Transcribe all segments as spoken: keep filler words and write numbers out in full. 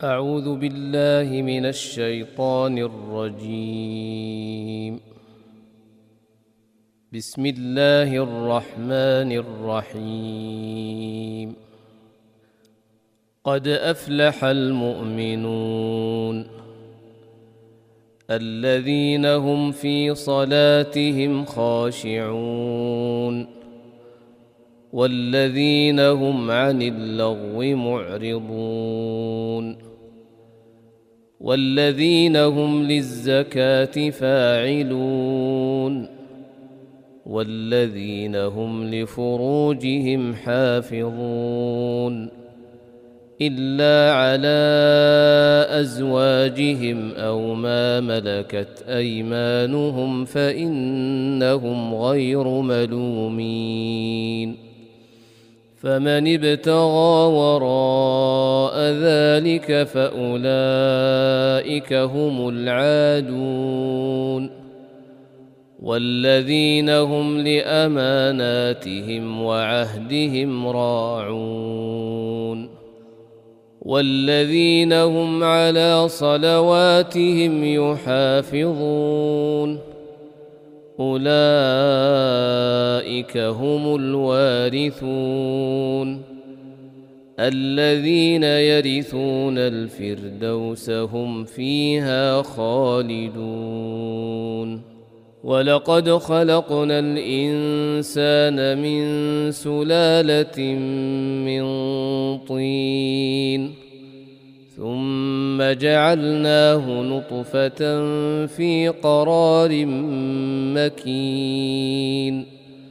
أعوذ بالله من الشيطان الرجيم. بسم الله الرحمن الرحيم. قد أفلح المؤمنون الذين هم في صلاتهم خاشعون والذين هم عن اللغو معرضون والذين هم للزكاة فاعلون والذين هم لفروجهم حافظون إلا على أزواجهم أو ما ملكت أيمانهم فإنهم غير ملومين. فمن ابتغى وراء ذلك فأولئك هم العادون والذين هم لأماناتهم وعهدهم راعون والذين هم على صلواتهم يحافظون أولئك هم الوارثون الذين يرثون الفردوس هم فيها خالدون. ولقد خلقنا الإنسان من سلالة من طين ثم جعلناه نطفة في قرار مكين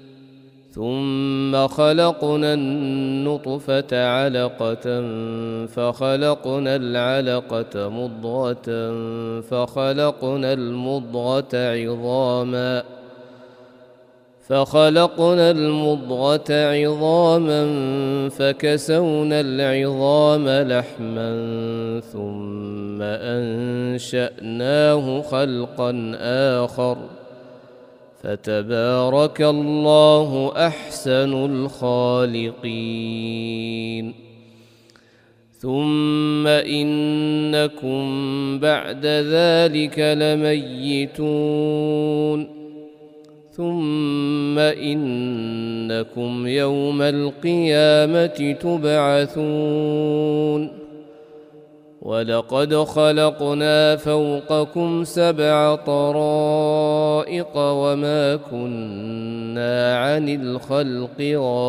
ثم خلقنا النطفة علقة فخلقنا العلقة مضغة فخلقنا المضغة عظاما فخلقنا المضغة عظاما فكسونا العظام لحما ثم أنشأناه خلقا آخر فتبارك الله أحسن الخالقين. ثم إنكم بعد ذلك لميتون ثم إنكم يوم القيامة تبعثون. ولقد خلقنا فوقكم سبع طرائق وما كنا عن الخلق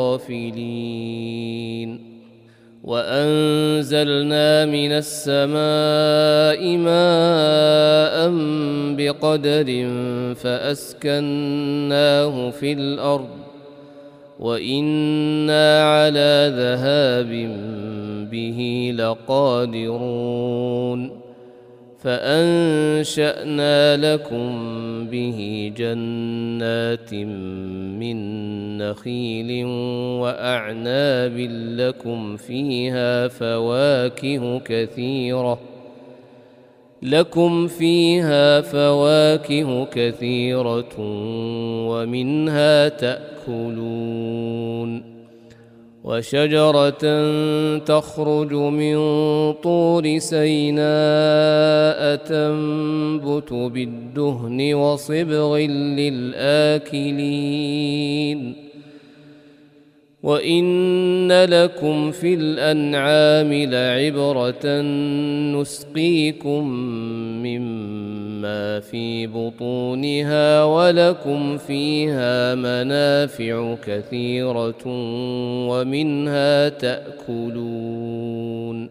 غافلين. وأنزلنا من السماء ماء بقدر فأسكناه في الأرض وإنا على ذهاب به لقادرون. فأنشأنا لكم به جنات من نخيل وأعناب لكم فيها فواكه كثيرة لكم فيها فواكه كثيرة ومنها تأكلون. وشجرة تخرج من طور سيناء تنبت بالدهن وصبغ للآكلين. وإن لكم في الأنعام لعبرة نسقيكم مما في بطونها ولكم فيها منافع كثيرة ومنها تأكلون.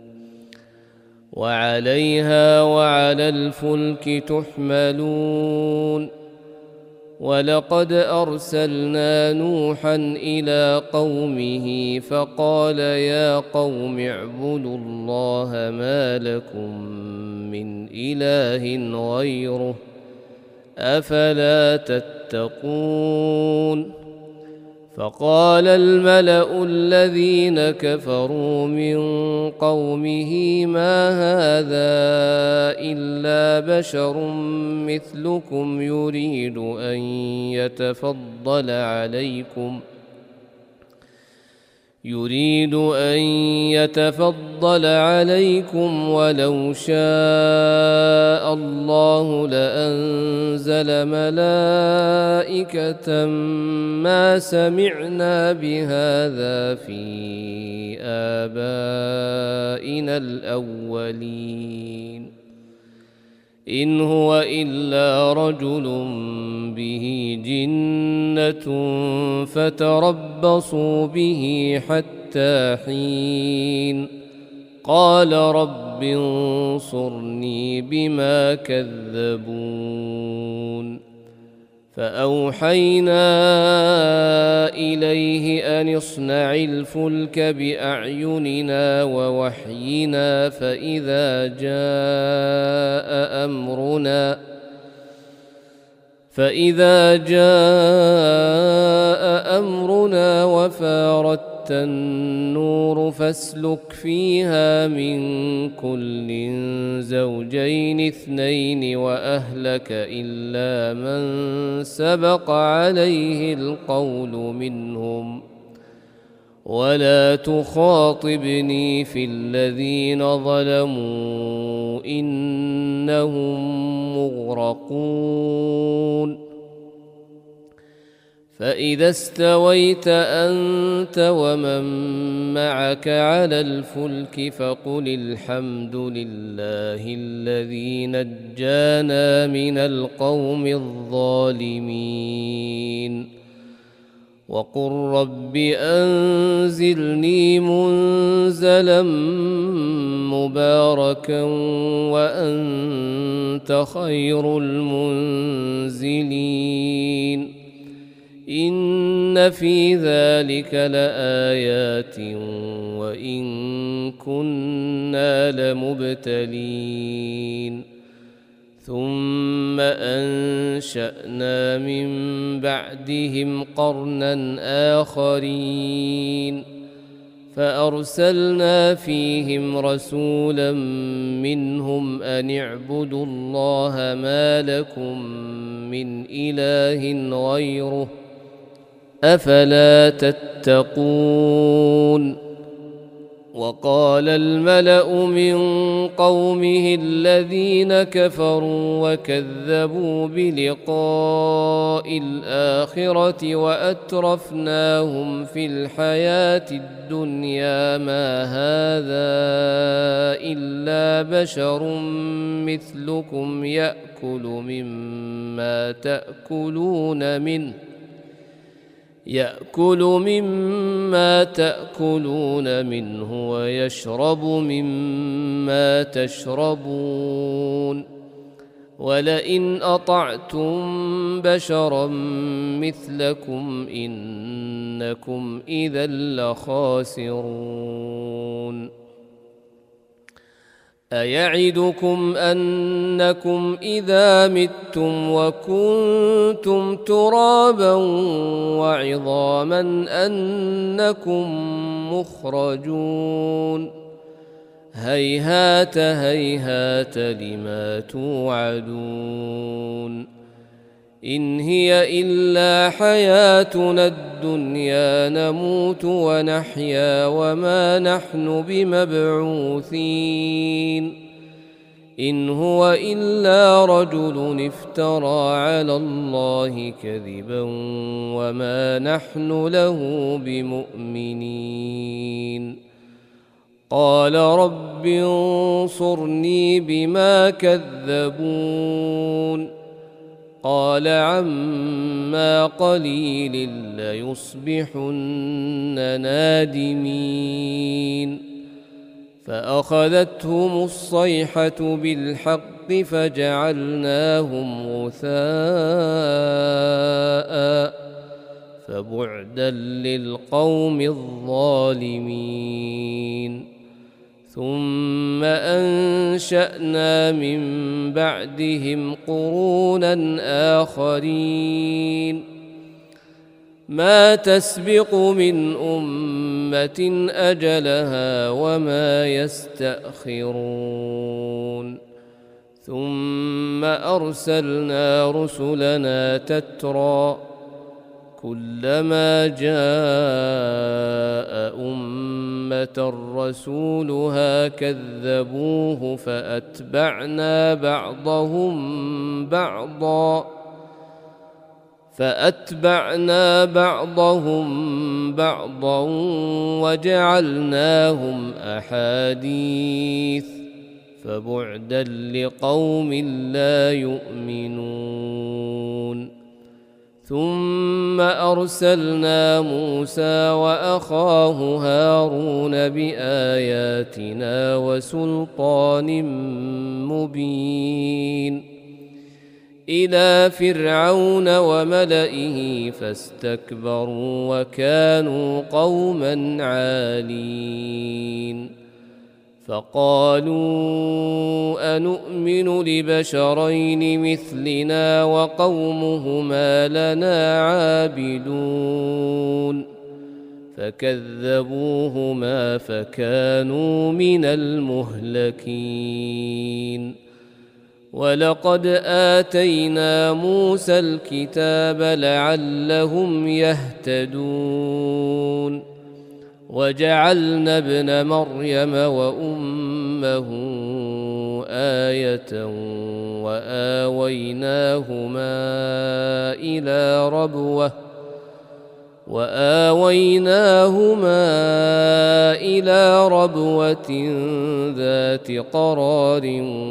وعليها وعلى الفلك تحملون. ولقد أرسلنا نوحا إلى قومه فقال يا قوم اعبدوا الله ما لكم من إله غيره أفلا تتقون. فقال الملأ الذين كفروا من قومه ما هذا إلا بشر مثلكم يريد أن يتفضل عليكم يريد أن يتفضل عليكم ولو شاء الله لأنزل ملائكة ما سمعنا بهذا في آبائنا الأولين إن هو إلا رجل به جنة فتربصوا به حتى حين قال رب انصرني بما كذبون فأوحينا إليه أن اصنع الفلك بأعيننا ووحينا فإذا جاء أمرنا فإذا جاء أمرنا وفارت النور فاسلك فيها من كل زوجين اثنين وأهلك إلا من سبق عليه القول منهم ولا تخاطبني في الذين ظلموا إنهم مغرقون فإذا استويت أنت ومن معك على الفلك فقل الحمد لله الذي نجانا من القوم الظالمين وقل رب أنزلني منزلا مباركا وأنت خير المنزلين إن في ذلك لآيات وإن كنا لمبتلين ثم أنشأنا من بعدهم قرنا آخرين فأرسلنا فيهم رسولا منهم أن اعبدوا الله ما لكم من إله غيره أفلا تتقون وقال الملأ من قومه الذين كفروا وكذبوا بلقاء الآخرة وأترفناهم في الحياة الدنيا ما هذا إلا بشر مثلكم يأكل مما تأكلون منه يأكل مما تأكلون منه ويشرب مما تشربون ولئن أطعتم بشرا مثلكم إنكم إذا لخاسرون أيعدكم أنكم إذا متم وكنتم ترابا وعظاما أنكم مخرجون هيهات هيهات لما توعدون إن هي إلا حياتنا الدنيا نموت ونحيا وما نحن بمبعوثين إن هو إلا رجل افترى على الله كذبا وما نحن له بمؤمنين قال رب انصرني بما كذبون قال عما قليل ليصبحن نادمين فأخذتهم الصيحة بالحق فجعلناهم غثاء فبعدا للقوم الظالمين ثم أنشأنا من بعدهم قرونا آخرين ما تسبق من أمة أجلها وما يستأخرون ثم أرسلنا رسلنا تترى كلما جاء أمة رسولها كذبوه فأتبعنا بعضهم بعضا فأتبعنا بعضهم بعضا وجعلناهم أحاديث فبعدا لقوم لا يؤمنون. ثم أرسلنا موسى وأخاه هارون بآياتنا وسلطان مبين إلى فرعون وملئه فاستكبروا وكانوا قوما عالين. فقالوا أنؤمن لبشرين مثلنا وقومهما لنا عابدون فكذبوهما فكانوا من المهلكين. ولقد آتينا موسى الكتاب لعلهم يهتدون وجعلنا ابن مريم وأمه آية وآويناهما إلى ربوة وآويناهما إلى ربوة ذات قرار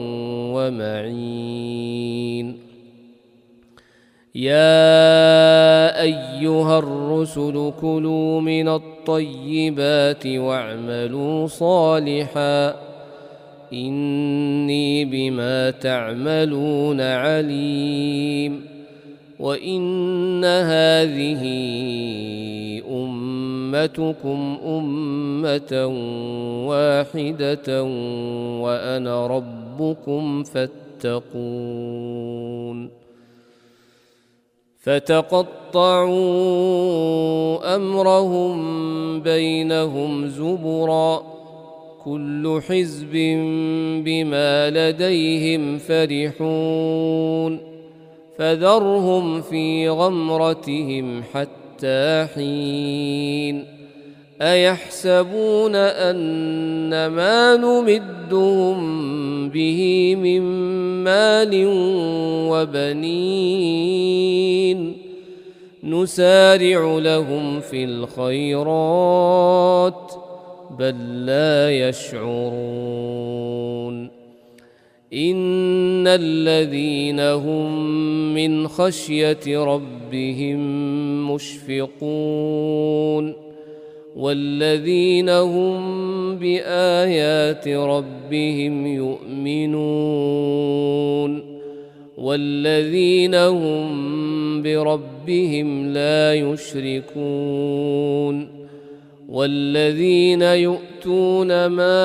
ومعين. يا أيها الرسل كلوا من الطيبات واعملوا صالحا إني بما تعملون عليم. وإن هذه أمتكم أمة واحدة وأنا ربكم فاتقون. فتقطعوا أمرهم بينهم زبرا كل حزب بما لديهم فرحون فذرهم في غمرتهم حتى حين. أيحسبون أن ما نمدهم به من مال وبنين نسارع لهم في الخيرات بل لا يشعرون. إن الذين هم من خشية ربهم مشفقون والذين هم بآيات ربهم يؤمنون والذين هم بربهم لا يشركون والذين يؤتون ما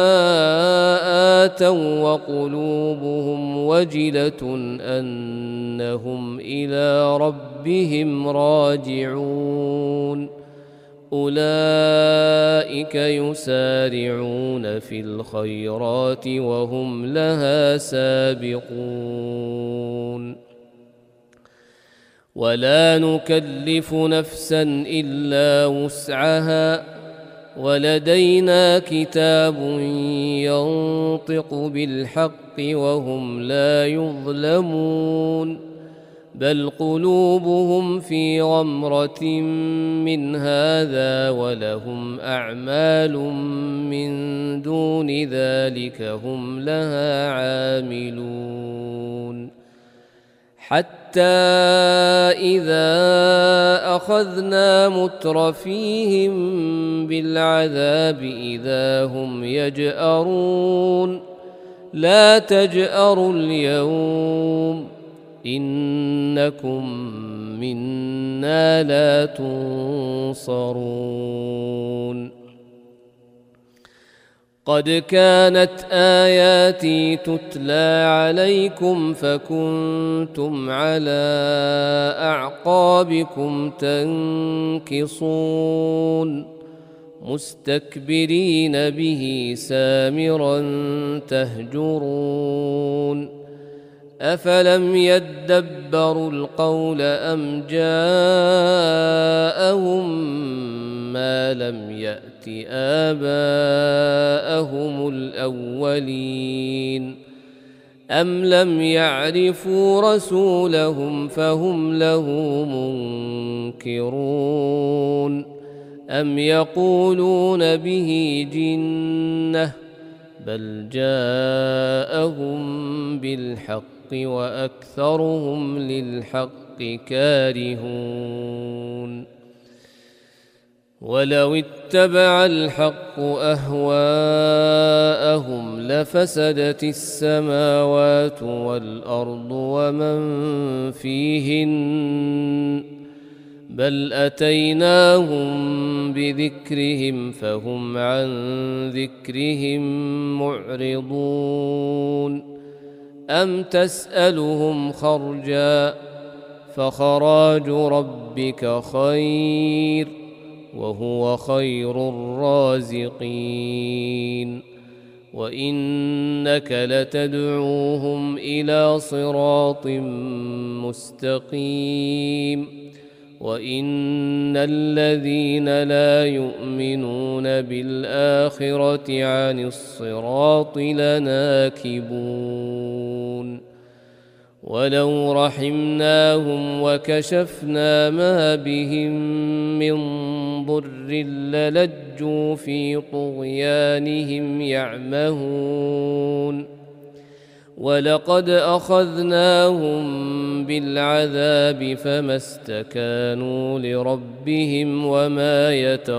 آتوا وقلوبهم وجلة أنهم إلى ربهم راجعون أولئك يسارعون في الخيرات وهم لها سابقون. ولا نكلف نفسا إلا وسعها ولدينا كتاب ينطق بالحق وهم لا يظلمون بل قلوبهم في غمرة من هذا ولهم أعمال من دون ذلك هم لها عاملون. حتى إذا أخذنا مترفيهم بالعذاب إذا هم يجأرون لا تجأروا اليوم إنكم منا لا تنصرون. قد كانت آياتي تتلى عليكم فكنتم على أعقابكم تنكصون مستكبرين به سامرا تهجرون أفلم يدبروا القول أم جاءهم ما لم يأت آباءهم الأولين أم لم يعرفوا رسولهم فهم له منكرون أم يقولون به جنة بل جاءهم بالحق وأكثرهم للحق كارهون ولو اتبع الحق أهواءهم لفسدت السماوات والأرض ومن فيهن بل أتيناهم بذكرهم فهم عن ذكرهم معرضون أم تسألهم خرجا فخراج ربك خير وهو خير الرازقين وإنك لتدعوهم إلى صراط مستقيم وإن الذين لا يؤمنون بالآخرة عن الصراط لناكبون ولو رحمناهم وكشفنا ما بهم من ضر للجوا في طغيانهم يعمهون ولقد أخذناهم بالعذاب فما استكانوا لربهم وما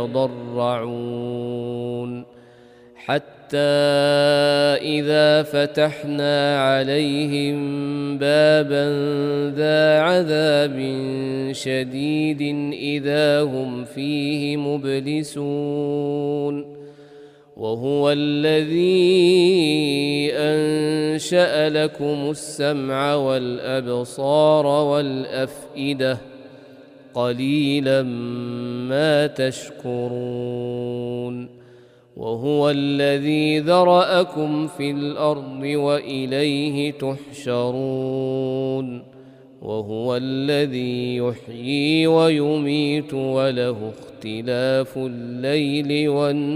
يتضرعون حتى إذا فتحنا عليهم بابا ذا عذاب شديد إذا هم فيه مبلسون وهو الذي أنشأ لكم السمع والأبصار والأفئدة قليلا ما تشكرون وهو الذي ذرأكم في الأرض وإليه تحشرون وهو الذي يحيي ويميت وله اختلاف الليل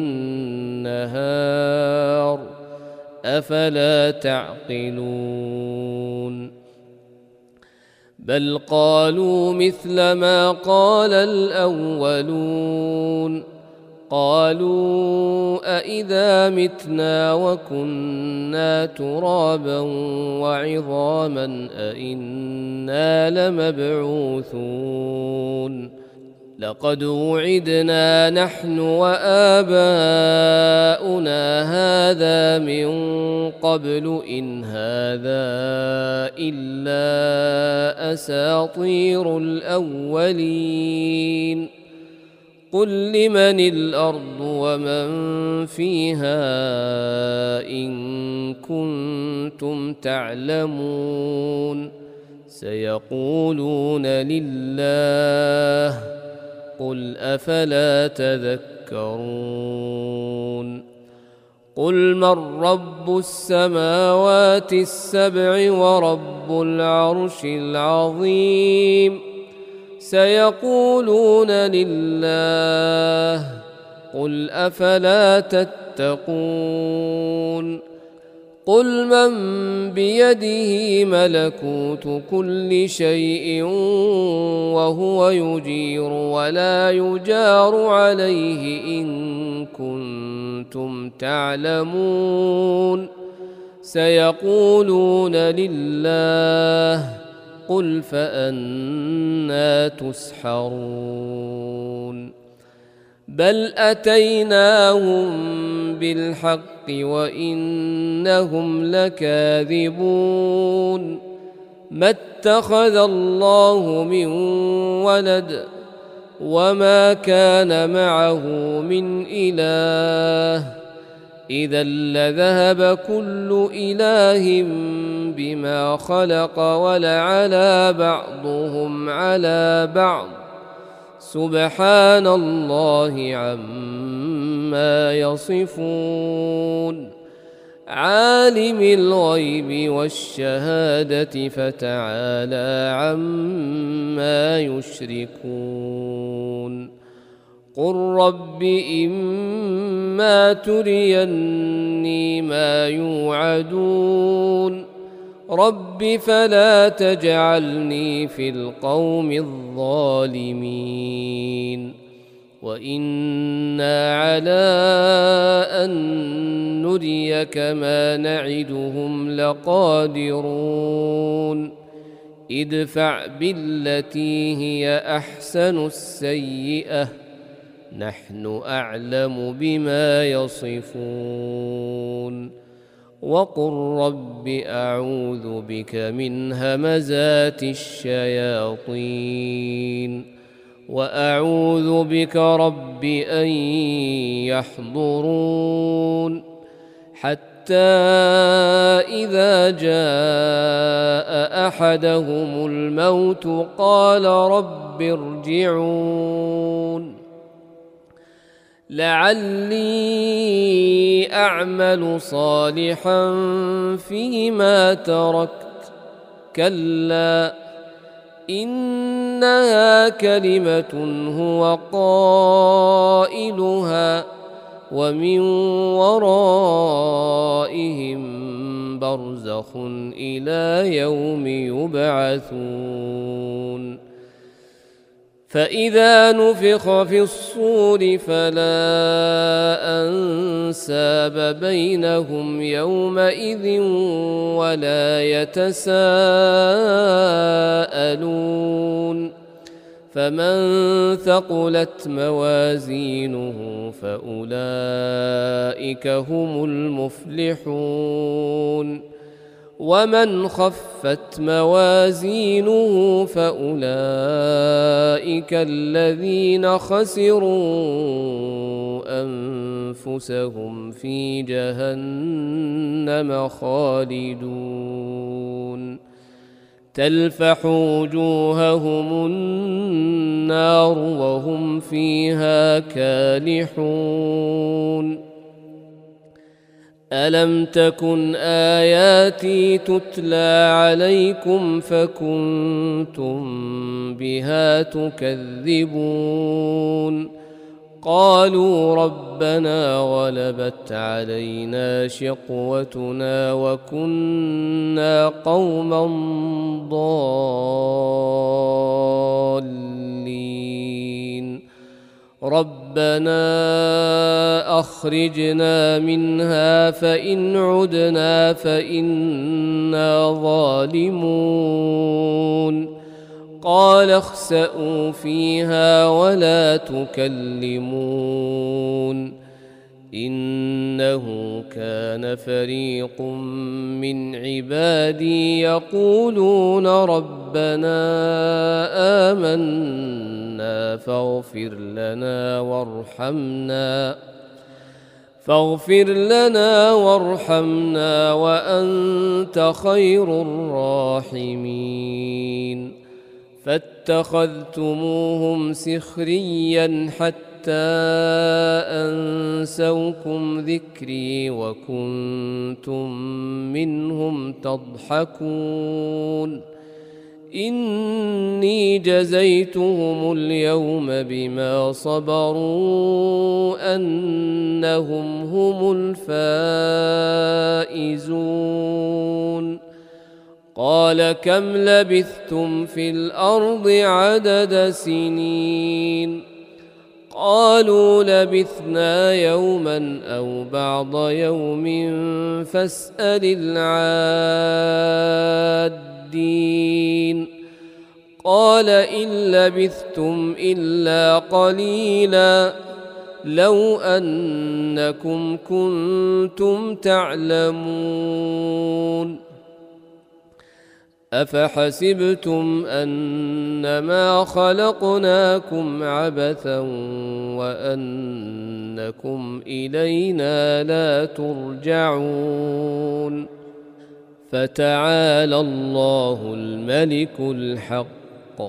والنهار أفلا تعقلون بل قالوا مثل ما قال الأولون قالوا أإذا متنا وكنا ترابا وعظاما أإنا لمبعوثون لقد وعدنا نحن وآباؤنا هذا من قبل إن هذا إلا أساطير الأولين قل لمن الأرض ومن فيها إن كنتم تعلمون سيقولون لله قل أفلا تذكرون قل من رب السماوات السبع ورب العرش العظيم سيقولون لله قل أفلا تتقون قل من بيده ملكوت كل شيء وهو يجير ولا يجار عليه إن كنتم تعلمون سيقولون لله قل فأنى تسحرون بل أتيناهم بالحق وإنهم لكاذبون ما اتخذ الله من ولد وما كان معه من إله إذا لذهب كل إله بما خلق ولعلى بعضهم على بعض سبحان الله عما يصفون عالم الغيب والشهادة فتعالى عما يشركون قل رب إما تريني ما يوعدون رب فلا تجعلني في القوم الظالمين وإنا على أن نريك ما نعدهم لقادرون ادفع بالتي هي أحسن السيئة نحن أعلم بما يصفون وقل رب أعوذ بك من همزات الشياطين وأعوذ بك رب أن يحضرون حتى إذا جاء أحدهم الموت قال رب ارجعون لعلي أعمل صالحا فيما تركت كلا إنها كلمة هو قائلها ومن ورائهم برزخ إلى يوم يبعثون فإذا نفخ في الصور فلا أنساب بينهم يومئذ ولا يتساءلون فمن ثقلت موازينه فأولئك هم المفلحون ومن خفت موازينه فأولئك الذين خسروا أنفسهم في جهنم خالدون تلفح وجوههم النار وهم فيها كالحون ألم تكن آياتي تتلى عليكم فكنتم بها تكذبون قالوا ربنا غلبت علينا شقوتنا وكنا قوما ضالين ربنا أخرجنا منها فإن عدنا فإنا ظالمون قال اخسئوا فيها ولا تكلمون إنه كان فريق من عبادي يقولون ربنا آمنا فاغفر لنا وارحمنا فاغفر لنا وارحمنا وأنت خير الراحمين فاتخذتموهم سخريا حتى أنسوكم ذكري وكنتم منهم تضحكون إني جزيتهم اليوم بما صبروا أنهم هم الفائزون قال كم لبثتم في الأرض عدد سنين قالوا لبثنا يوما أو بعض يوم فاسأل العادين قال إن لبثتم إلا قليلا لو أنكم كنتم تعلمون أفحسبتم أنما خلقناكم عبثا وأنكم إلينا لا ترجعون فتعالى الله الملك الحق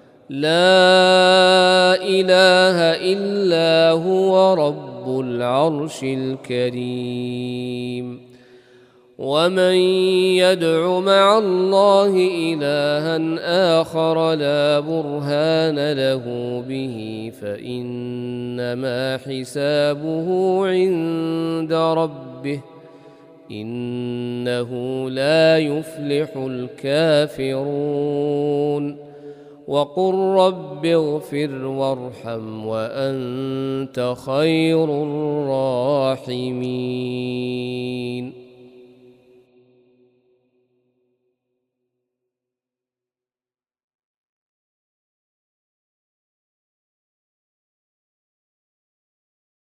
لا إله إلا هو رب العرش الكريم ومن يدع مع الله إلها آخر لا برهان له به فإنما حسابه عند ربه إنه لا يفلح الكافرون وقل رب اغفر وارحم وأنت خير الراحمين.